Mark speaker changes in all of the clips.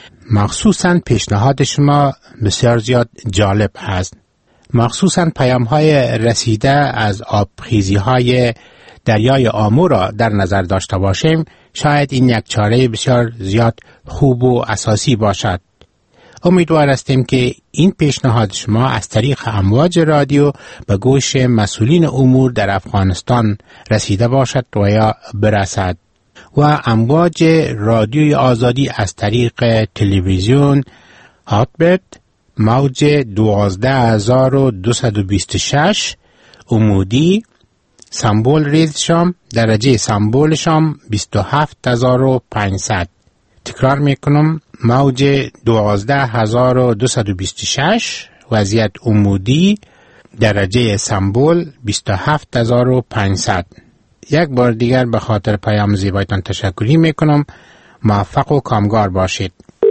Speaker 1: مخصوصاً پیشنهاد شما بسیار زیاد جالب هست. مخصوصاً پیام‌های رسیده از آبخیزی‌های دریای آمو را در نظر داشته باشیم، شاید این یک چاره بسیار زیاد خوب و اساسی باشد. امیدوار هستیم که این پیشنهاد شما از طریق امواج رادیو به گوش مسئولین امور در افغانستان رسیده باشد و یا برسد و امواج رادیوی آزادی از طریق تلویزیون هاتبرد موج 12226 امودی سمبول ریزشم درجه سمبولشم 27500. تکرار میکنم، موج 12226 وضعیت امودی درجه سمبول 27500. یک بار دیگر به خاطر پیام زیبایتان تشکری میکنم. موفق و کامگار باشید.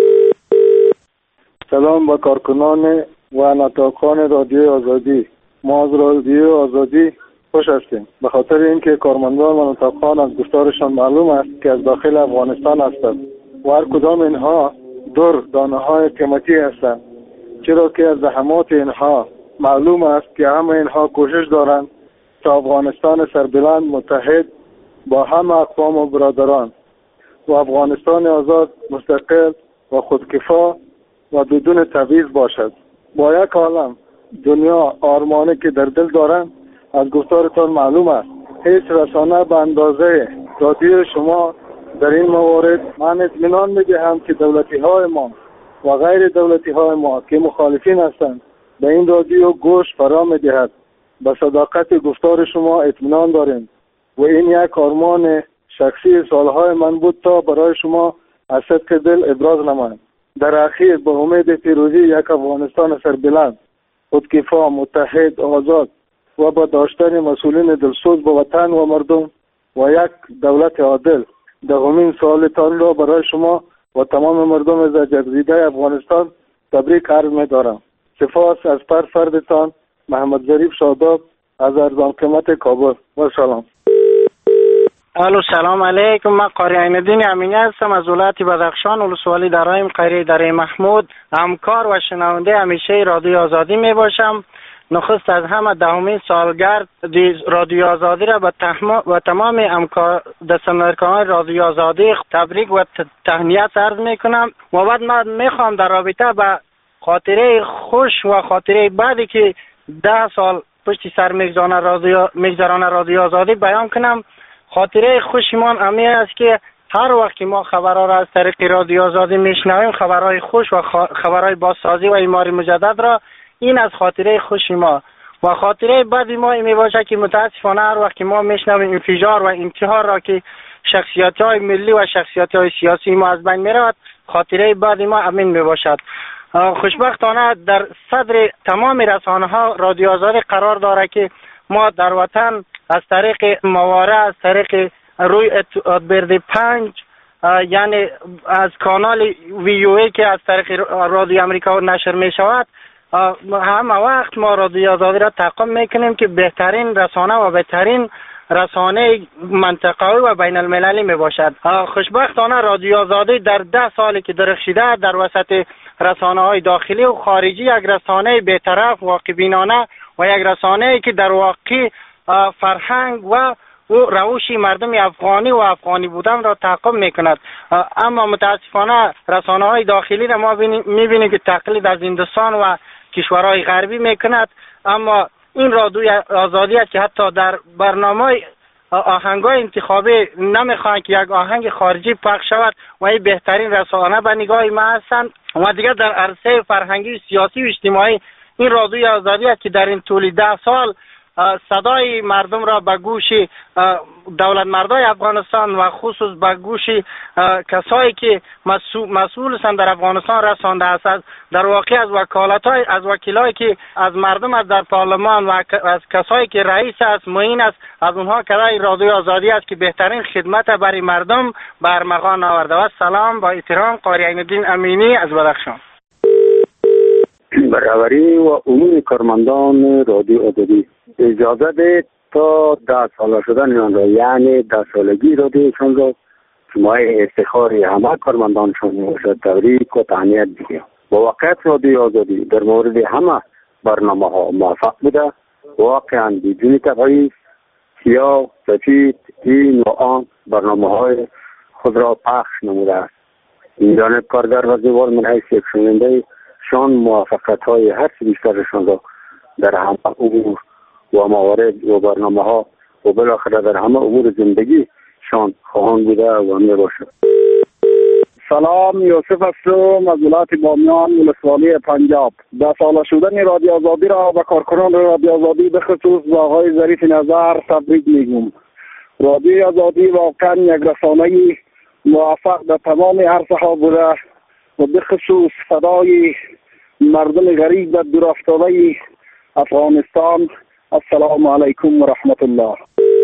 Speaker 2: سلام با کارکنان و نطاقان رادیوی آزادی. ما از رادیوی آزادی خوش هستیم به خاطر اینکه کارمندان و نطاقان از گفتارشان معلوم است که از داخل افغانستان هستند و هر کدام اینها دانه های قیمتی هستند، چرا که از زحمات اینها معلوم است که همه اینها کوشش دارند تا افغانستان سربلند متحد با همه اقوام و برادران و افغانستان آزاد مستقل و خودکفا و بدون تبعیض باشد. با یک عالم دنیا آرمانی که در دل دارند از گفتارتان معلوم است. هیچ رسانه به اندازه رادیو شما در این موارد من اطمینان میدهم که دولتی های ما و غیر دولتی های ما که مخالفین هستند به این رادیو گوش فرا میدهد. به صداقت گفتار شما اطمینان داریم و این یک آرمان شخصی سالهای من بود تا برای شما از صدق دل ابراز نمایم. در اخیر به امید پیروزی یک افغانستان سربلند خودکفا متحد آزاد و با داشتن مسئولین دلسوز به وطن و مردم و یک دولت عادل، دهمین سالتان را برای شما و تمام مردم زجرزیده افغانستان تبریک عرض می‌دارم. سپاس از فردتان محمد ظریف شاداب از ارزان قیمت کابل و سلام.
Speaker 3: الو سلام علیکم. من قاری عین‌الدین امینی هستم از ولایت بدخشان، ولسوالی درایم قریه دره محمود. همکار و شنونده همیشه رادیو آزادی می باشم. نخست از همه دهمین سالگرد رادیو آزادی را به تمام همکار دستمزدکاران رادیو آزادی تبریک و تهنیت عرض می کنم و بعد من می خواهم در رابطه به خاطره خوش و خاطره بعدی که 10 سال پشت سر میگذرانه رادیو آزادی بیان کنم. خاطره خوشمان امی است که هر وقت که ما خبرها را از طریق رادیو آزادی میشنویم، خبرهای خوش و خبرهای بازسازی و اعماری مجدد را، این از خاطره خوش ما. و خاطره بعدی ما این می باشه که متاسفانه هر وقت که ما میشنویم انفجار و انتحار را که شخصیت‌های ملی و شخصیت‌های سیاسی ما از بین میرود، خاطره بعدی ما امین می باشد. خوشبختانه در صدر تمام رسانه‌ها رادیو آزادی قرار داره که ما در وطن از طریق مواره، از طریق روی اتبرد 5 یعنی از کانال ویوی که از طریق رادیو امریکا نشر می شود، همه وقت ما رادیو آزادی را تقدیم میکنیم که بهترین رسانه و بهترین رسانه منطقه‌ای و بین المللی می باشد. خوشبختانه رادیو آزادی در 10 سالی که درخشیده در وسط رسانه‌های داخلی و خارجی یک رسانه بی‌طرف، واقع‌بینانه و یک رسانه‌ای که در واقع فرهنگ و روش مردم افغانی و افغانی بودن را تعقیب میکند. اما متاسفانه رسانه‌های داخلی را ما می‌بینیم که تقلید از هندوستان و کشورهای غربی میکند. اما این رادیو آزادی است که حتی در برنامه آهنگای انتخابی نمیخواهند که یک آهنگ خارجی پخش شود و این بهترین رسانه به نگاه ما هستند. و دیگر در عرصه فرهنگی، سیاسی و اجتماعی این رادیو آزادی است که در این طول 10 سال صدای مردم را به گوش دولت مردای افغانستان و خصوص به گوش کسایی که مسئول هستند در افغانستان رسانده است. در واقع از وکیلایی که از مردم است در پارلمان و از کسایی که رئیس است، معین است، از اونها کلای رادیو آزادی است که بهترین خدمت برای مردم به ارمغان آورده. و سلام، با احترام، قاری عین‌الدین امینی از بدخشان.
Speaker 4: برابری و عموم کارمندان رادیو آزادی، اجازه ده تا 10 ساله شدن آن را، یعنی 10 سالگی رادیوشان را مایه افتخار همه کارمندانشان میباشد. تبریک و تهنیت دیگه. با واقعیت رادیوی آزادی در مورد همه برنامه ها موفق بوده. واقعا بدون تبعیض سیاه سفید این و آن برنامه های خود را پخش نموده است. این جانب کارگر و زیبار من حیث یک شنونده شان موفقیت های هر چی بیشترشان را در همه امور و موارد و برنامه ها و بالاخره در همه امور زندگی شان خواهان بوده و می باشد.
Speaker 2: سلام، یوسف هستم از ولایت بامیان ولسوالی پنجاب. 10 ساله شدن رادیو آزادی را به کارکنان رادیو آزادی به خصوص به آقای ظریف نظر تبریک میگم. رادیو آزادی واقعا یک رسانه موفق در تمام عرصه ها بوده و به خصوص صدای مردم غریب در دور افتاده افغانستان. السلام علیکم و رحمت الله.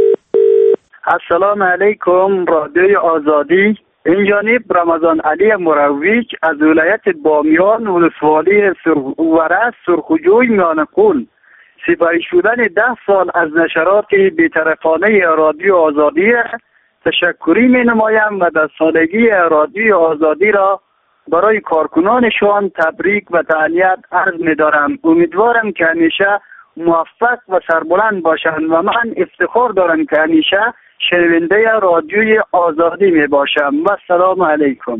Speaker 5: السلام علیکم رادیو آزادی. این جانب رمضان علی مرویج از ولایت بامیان ولسوالی سرخوره سرخوجوی میانقون. سپری شدن 10 سال از نشرات بی‌طرفانه رادیو آزادی تشکری می نمایم و در سالگی رادیو آزادی را برای کارکنانشان تبریک و تهنیت عرض می دارم. امیدوارم که همیشه موفق و سربلند باشند و من افتخار دارم که همیشه شنونده رادیوی آزادی می باشم. و السلام علیکم.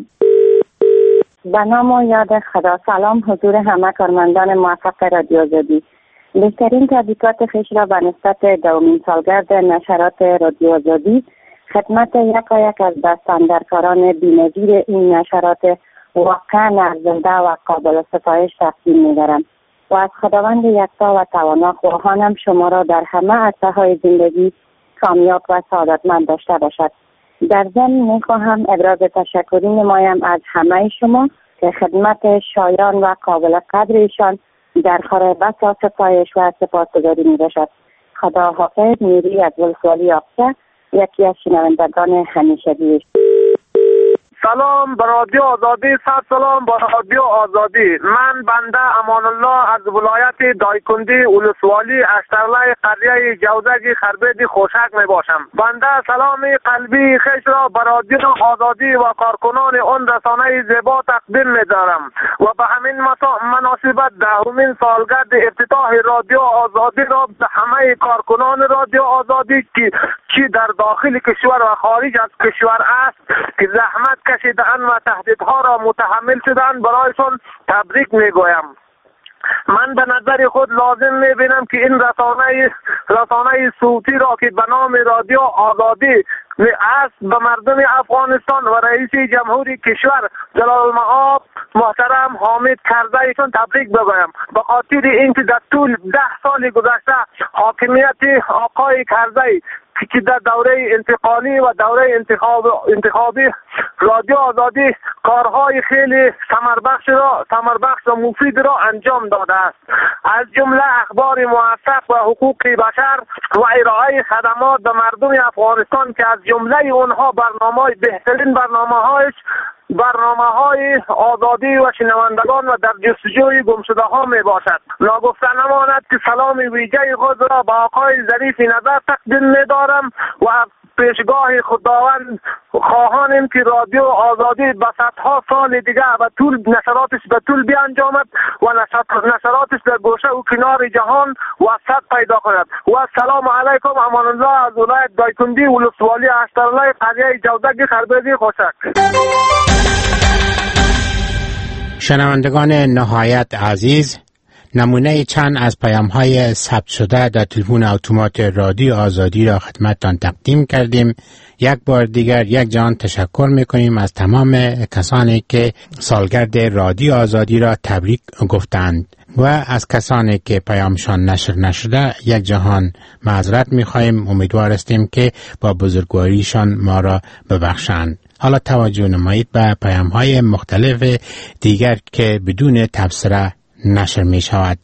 Speaker 6: به نام و یاد خدا. سلام حضور همه کارمندان موفق رادیو آزادی. بهترین تبریکات خویش را به نسبت دومین سالگرد نشرات رادیو آزادی خدمت یکایک از دستاندرکاران بی‌نظیر این نشرات واقعا ارزنده و قابل ستایش تقدیم می‌دارم و از خداوند یکتا و توانا خواهانم شما را در همه عرصه‌های زندگی کامیاب و سعادتمند داشته باشد. در ضمن می‌خواهم ابراز تشکری نمایم از همه شما که خدمت شایان و قابل قدرشان در خور بسا ستایش و سپاسگزاری می‌باشد. خدا حافظ. میری از ولسوالی آبسه، یکی از شنوندگان همیشگی.
Speaker 7: سلام به رادیو آزادی. سلام به رادیو آزادی. من بنده امان الله از ولایت دایکندی ولسوالی اشترلای قریه جوزگی خربیدی خوشک می باشم. بنده سلامی قلبی خیش را به رادیو آزادی و کارکنان آن رسانه زیبا تقدیم می دارم و به همین مناسبت 10مین سالگرد افتتاح رادیو آزادی را به همه کارکنان رادیو آزادی که در داخل کشور و خارج از کشور است که زحمت کشیدن و تهدیدها را متحمل شدن برایشان تبریک میگویم. من به نظر خود لازم میبینم که این رسانه صوتی را که به نام رادیو آزادی است به مردم افغانستان و رئیس جمهوری کشور جلال المآب محترم حامد کرزیشان تبریک بگویم، به خاطر اینکه در طول 10 سال گذشته حاکمیت آقای کرزی که در دوره انتقالی و دوره انتخابی رادیو آزادی کارهای خیلی ثمربخش و مفید را انجام داده است، از جمله اخبار موثق و حقوق بشر و ارائه خدمات به مردم افغانستان که از جمله اونها بهترین برنامه‌های آزادی و شنوندگان و در جستجوی گمشده ها می باشد. ناگفته نماند که سلام ویژه خود را به آقای ظریف نظر تقدیم می دارم و پیشگاه خداوند خواهانیم که رادیو آزادی به صدها سال دیگه و نشراتش به طول بیانجامد و نشراتش در گوشه و کنار جهان وسعت پیدا کند. و السلام علیکم. امان الله از ولایت دایکندی ولسوالی اشترلای قریه جوزگی خربیدی خوشک.
Speaker 1: شنوندگان نهایت عزیز، نمونه چند از پیام‌های ثبت شده در تلفن اتومات رادیو آزادی را خدمتتان تقدیم کردیم. یک بار دیگر یک جان تشکر می‌کنیم از تمام کسانی که سالگرد رادیو آزادی را تبریک گفتند و از کسانی که پیامشان نشر نشده یک جهان معذرت می‌خواهیم. امیدوار هستیم که با بزرگواریشان ما را ببخشند. حالا توجه نمایید به پیام‌های مختلف دیگر که بدون تبصره نشر می شود.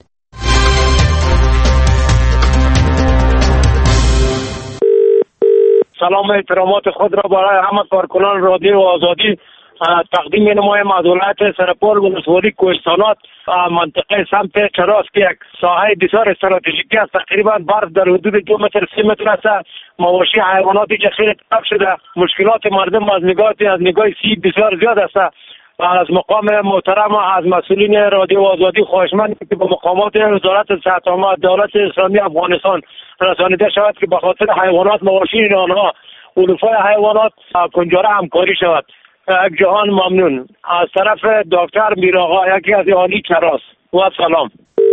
Speaker 8: سلام احترامات خود را برای همه کارکنان رادیو آزادی تقدیم نمایم از ولایت سرپل ولسوالی کوهستانات منطقه سمت چراس که یک ساحه بسیار استراتژیکی است. تقریبا برف در حدود 2 متر 3 متر است. مواشی حیواناتی که خیلی تلف شده. مشکلات مردم از نگاه سیب بسیار زیاد است. از مقام محترم از مسئولین رادیو آزادی خواهشمند که به مقامات وزارت صحت عامه دولت اسلامی افغانستان رسانیده شود که به خاطر حیوانات مواشی آنها علوفای حیوانات کنجاره همکاری شود. یک جهان ممنون. از طرف دکتر میرآقا یکی از اهالی چراس. و سلام.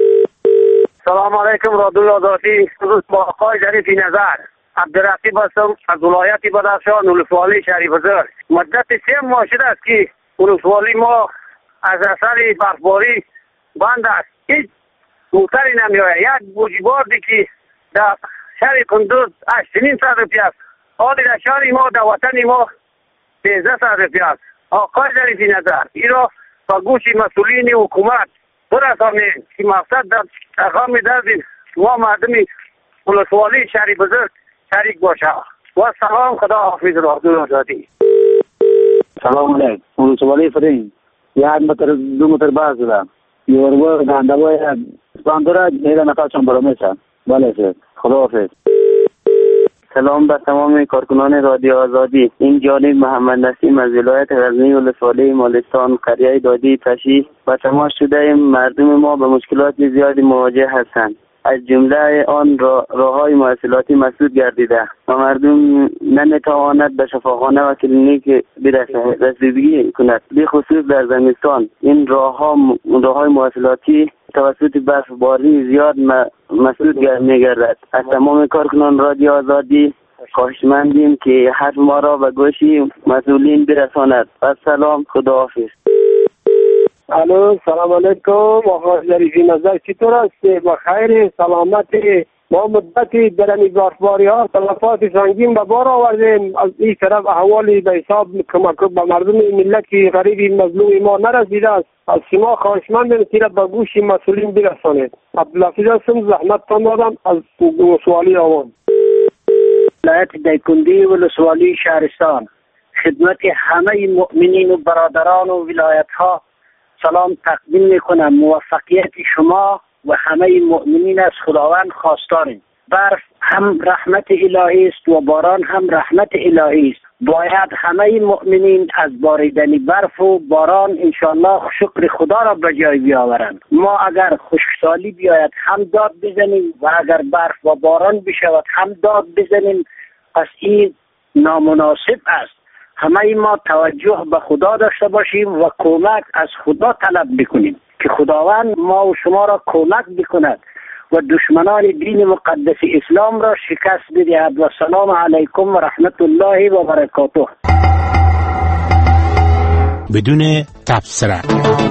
Speaker 7: سلام علیکم رادیو آزادی. با آقای ظریفی نظر عبدالرقیب هستم از ولایت بدخشان ولسوالی شریف زر. مدت 3 ماه شده است که ولسوالی ما از اثر برفباری بند است. هیچ موتری نمیآید. یک بوجیباردی که در شهر کندوز 8,500 روپیه است. حالی در شهر ما در وطن ما 1300 روپیه است. آقای ظریفی نظر این را با گوش مسئولین حکومت برسانید که مقصد در ارقام درد ما مردم ولسوالی شریف بزرگ شریک باشه. و سلام. خدا حافظ رادیو آزادی.
Speaker 9: سلام علیکم. ولسوالی فرین 1 متر 2 متر باز دارم. یورو گندوای باندورا نیرا نفسم برمیشه. بله سر. خدا حافظ.
Speaker 10: سلام به تمام کارکنان رادیو آزادی. این جانب محمد نسیم از ولایت غزنی ولسوالی مالستان قریه دادی تشیح و تماس شده مردم ما به مشکلات زیادی مواجه هستند. از جمله آن راههای مواصلاتی مسدود گردیده و مردم نمیتواند به شفاخانه و کلینیک رسیدگی کند. به خصوص در زمستان این راههای مواصلاتی توسط برفباری زیاد مسدود می‌گردد. از تمام کارکنان رادیو آزادی خواهشمندیم که حرف ما را به گوش مسئولین برساند. السلام. خداحافظ.
Speaker 11: الو سلام علیکم. آقای ظریفی نظر چطور است؟ بخیر سلامت؟ ما مدتی در این برفباری ها تلفات سنگین به بار آوردیم. از این طرف احوالی به حساب کمک به مردم ملت که غریب مظلوم ما نرسیده است. از شما خواهشمندم که به گوش مسئولین برسانید. عبدالحفیظ هستم. زحمت تان دادم از ولسوالی آوان.
Speaker 12: ولایت دایکنډي ولسوالی شهرستان. خدمت همه مؤمنین و برادران و ولایت ها سلام تقدیم میکنم. موفقیت شما و همه مؤمنین از خداوند خواستاریم. برف هم رحمت الهی است و باران هم رحمت الهی است. باید همه مؤمنین از باریدن برف و باران انشالله شکر خدا را به جای بیاورند. ما اگر خشکسالی بیاید هم داد بزنیم و اگر برف و باران بشود هم داد بزنیم. پس این نامناسب است. همه ما توجه به خدا داشته باشیم و کمک از خدا طلب بکنیم که خداوند ما و شما را کمک بکند و دشمنان دین مقدس اسلام را شکست بدهد. و سلام علیکم و رحمت الله و برکاته.
Speaker 1: بدون تبصره.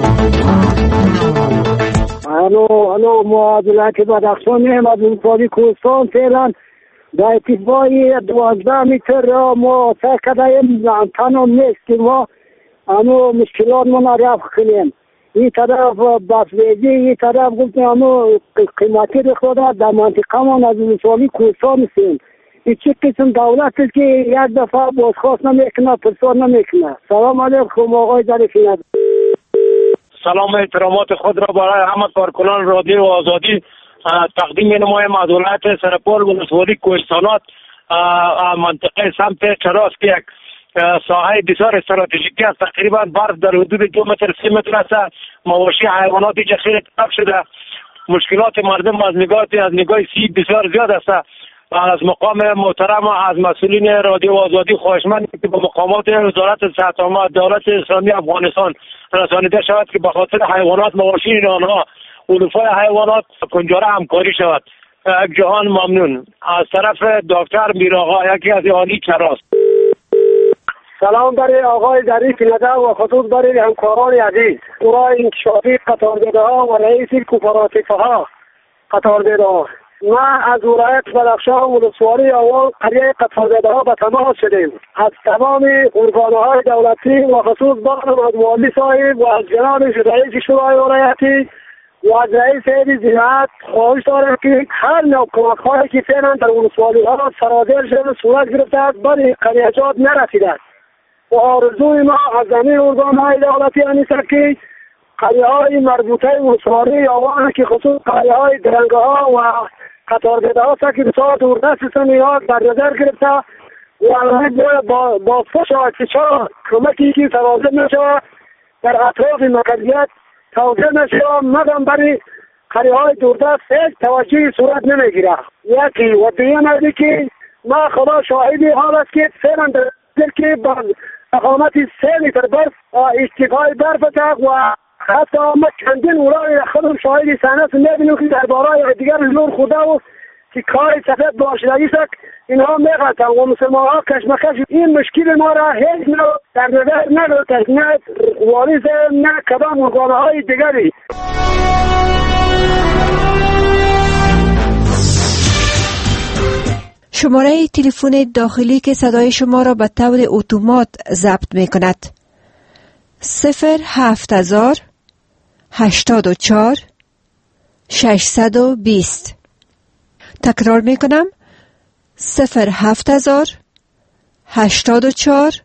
Speaker 11: الو ما از ولایت بدخشان از ولسوالی کوهستان فعلا در ارتفاع 12 متر را ما سعی کردیم تنها نیستیم. ما همو مشکلات ما رفع کنیم. این طرف بسویجی، این طرف گفتیم همو قیمتی رخ در منطقه ما از ولسوالی کوهستان هستیم. این چه قسم دولت است که یک دفعه بازخواست نمیکنه، پرسان نمیکنه. سلام علیکم آقای ظریفی نظر.
Speaker 8: سلام احترامات خود را برای همه کارکنان رادیو آزادی تقدیم نمایم از ولایت سرپل ولسوالی کوهستانات منطقه سمت چراس که یک ساحه بسیار استراتژیکی است. تقریبا برف در حدود 2 متر 3 متر است. مواشی حیواناتی که خیلی تلف شده. مشکلات مردم از نگاه سیب بسیار زیاد است. از مقام محترم از مسئولین رادیو آزادی خواهشمند که به مقامات وزارت صحت عامه دولت اسلامی افغانستان رسانیده شود که به خاطر حیوانات مواشی آنها علوفای حیوانات کنجاره همکاری شود. یک جهان ممنون. از طرف دکتر میرآقا یکی از اهالی چراس.
Speaker 11: سلام برای آقای ظریفی نظر و خصوص برای همکاران عزیز. شورای انکشافی قطارده‌ها و رئیس کوپراتیف ها قطارده‌ها. ما از ولایت بدخشان ولسوالی اول قریه قطارده‌ها به تماس شدیم. از تمام ارگان‌های دولتی و خصوص از والی صاحب و از جناب رئیس شورای ولایتی و از رئیس هیئت زراعت خواهش دارم که هر نوع کمک‌هایی که فعلا در ولسوالی‌ها سرازیر شده صورت گرفته است برای قریه‌جات نرسیده است. و آرزوی ما از زمین ارگان‌های دولتی است که قریه‌های مربوطه ولسوالی آوان که خصوص قریه‌های درنگه‌ها و قطارگده‌ها که بسیار دوردست نیاز در نظر گرفته و با فش و اکتشاف کمکی که توازن نشود در اطراف مرکزیت توجه نشود مدام برای قریه‌های دوردست هیچ توجهی صورت نمیگیره. یکی و دیگه نزدی که ما خدا شاهدی حال است که فعلا در که با اقامت 3 متر برف اشتفای برف و حتی ما چندین اولای خودم شاهدی صحنه میبینیم که در بارای دیگر نور خورده و که کار سفید باشدگی است اینها میغلطن و مسلمان ها کشمکش این مشکل ما را هیچ در نظر نگرفته نه واریز نه کدام ارگانه های دیگری.
Speaker 13: شماره تلفن داخلی که صدای شما را به طور اتومات ضبط می کند 07000 84 620. تکرار می کنم 07000 84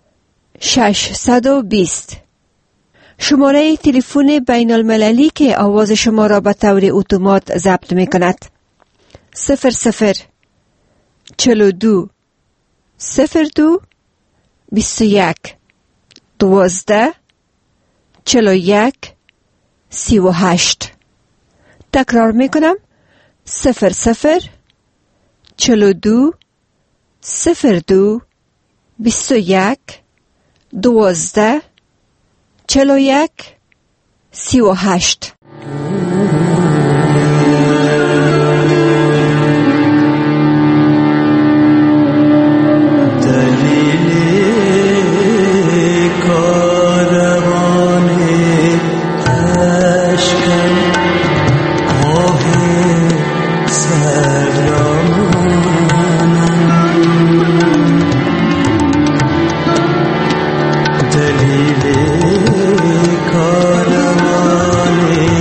Speaker 13: 620. شماره تلفن بین المللی که آواز شما را به طور اتومات ضبط می کند 00 42 02 21 12 41 38. تکرار می کنم 00 42 02 21 12 41 38.
Speaker 14: دلیل کاروان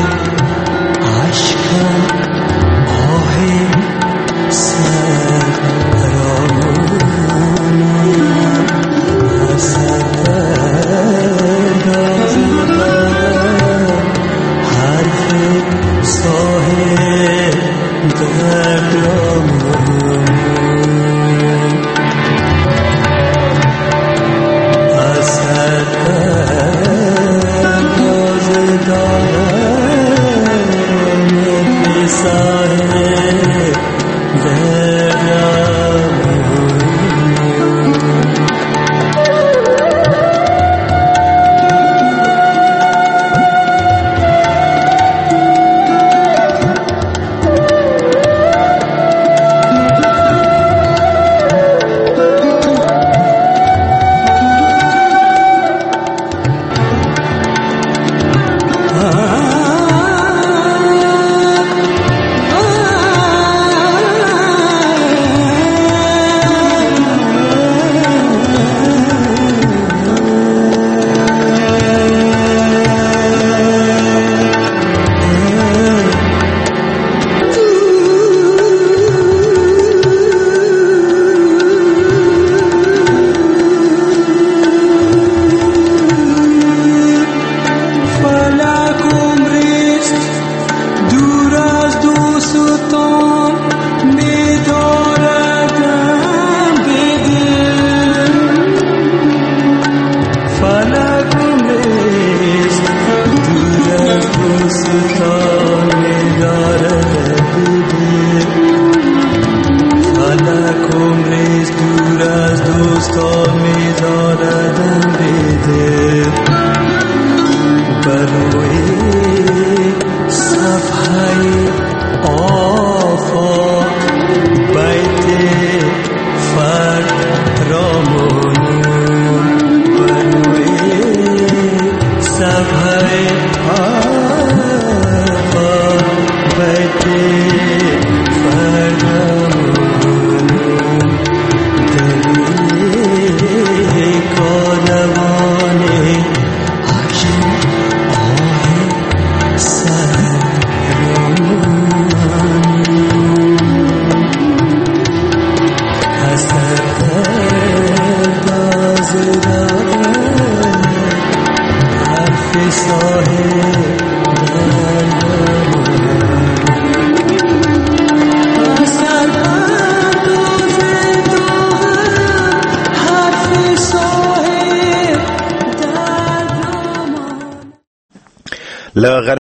Speaker 14: صاحب